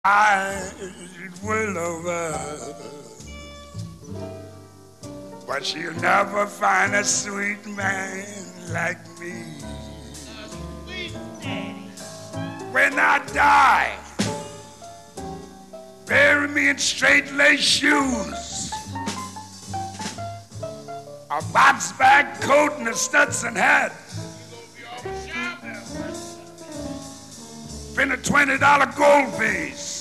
I will love her, but she'll never find a sweet man like me. When I die, bury me in straight lace shoes, a bob's bag coat and a Stetson hat. Spend a $20 gold piece.